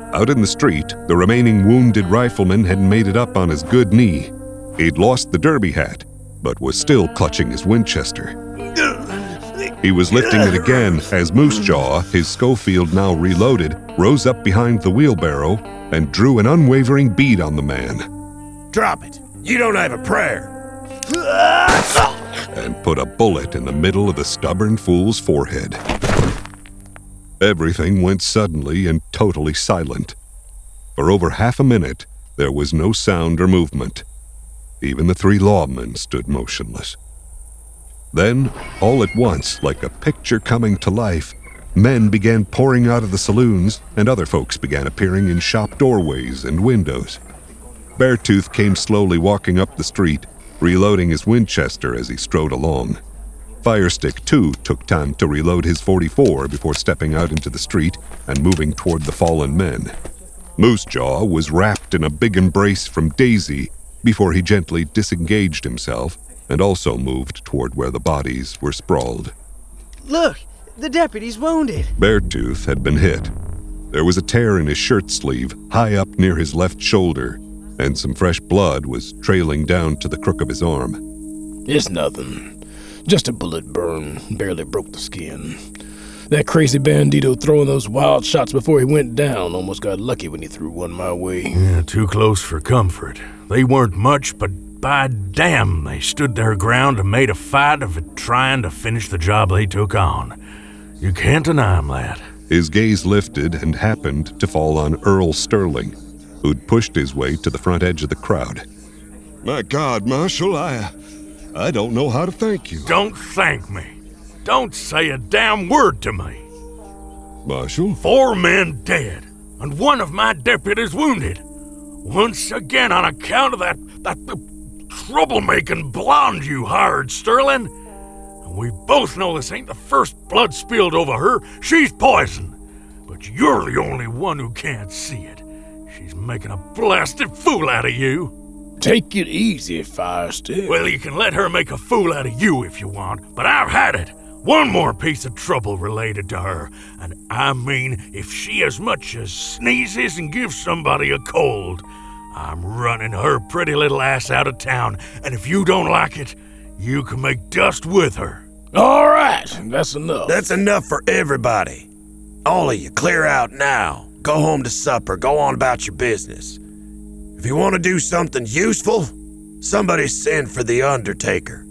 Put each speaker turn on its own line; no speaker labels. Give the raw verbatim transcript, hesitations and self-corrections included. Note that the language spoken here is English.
Out in the street, the remaining wounded rifleman had made it up on his good knee. He'd lost the derby hat, but was still clutching his Winchester. He was lifting it again as Moosejaw, his Schofield now reloaded, rose up behind the wheelbarrow and drew an unwavering bead on the man.
Drop it. You don't have a prayer.
And put a bullet in the middle of the stubborn fool's forehead. Everything went suddenly and totally silent. For over half a minute, there was no sound or movement. Even the three lawmen stood motionless. Then, all at once, like a picture coming to life, men began pouring out of the saloons, and other folks began appearing in shop doorways and windows. Beartooth came slowly walking up the street, reloading his Winchester as he strode along. Firestick, too, took time to reload his forty-four before stepping out into the street and moving toward the fallen men. Moosejaw was wrapped in a big embrace from Daisy before he gently disengaged himself and also moved toward where the bodies were sprawled.
Look, the deputy's wounded.
Beartooth had been hit. There was a tear in his shirt sleeve, high up near his left shoulder, and some fresh blood was trailing down to the crook of his arm.
It's nothing. Just a bullet burn. Barely broke the skin. That crazy bandito throwing those wild shots before he went down almost got lucky when he threw one my way.
Yeah, too close for comfort. They weren't much, but by damn, they stood their ground and made a fight of it trying to finish the job they took on. You can't deny 'em that.
His gaze lifted and happened to fall on Earl Sterling, who'd pushed his way to the front edge of the crowd.
My God, Marshal, I... I don't know how to thank you.
Don't thank me. Don't say a damn word to me.
Marshal?
Four men dead, and one of my deputies wounded. Once again on account of that, that, that troublemaking blonde you hired, Sterling. And we both know this ain't the first blood spilled over her. She's poison. But you're the only one who can't see it. She's making a blasted fool out of you.
Take it easy, Firestick.
Well, you can let her make a fool out of you if you want, but I've had it. One more piece of trouble related to her, and I mean if she as much as sneezes and gives somebody a cold, I'm running her pretty little ass out of town, and if you don't like it, you can make dust with her.
All right, that's enough.
That's enough for everybody. All of you, clear out now. Go home to supper. Go on about your business. If you want to do something useful, somebody send for the undertaker.